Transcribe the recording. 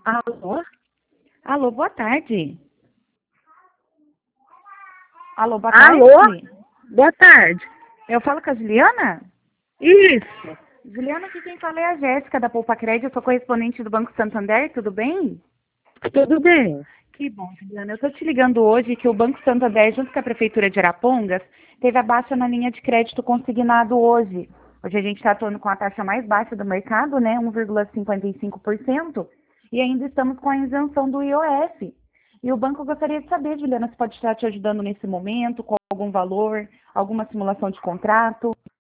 Alô? Alô, boa tarde. Alô, boa Alô? tarde. Boa tarde. Eu falo com a Juliana? Isso, Juliana, aqui quem fala é a Jéssica da Poupa Crédito, eu sou correspondente do Banco Santander, tudo bem? tudo bem. Que bom, Juliana. Eu estou te ligando hoje que o Banco Santander, junto com a Prefeitura de Arapongas, teve a baixa na linha de crédito consignado hoje. Hoje a gente está atuando com a taxa mais baixa do mercado, né, 1,55%, e ainda estamos com a isenção do IOF. E o banco gostaria de saber, Juliana, se pode estar te ajudando nesse momento, com algum valor, alguma simulação de contrato.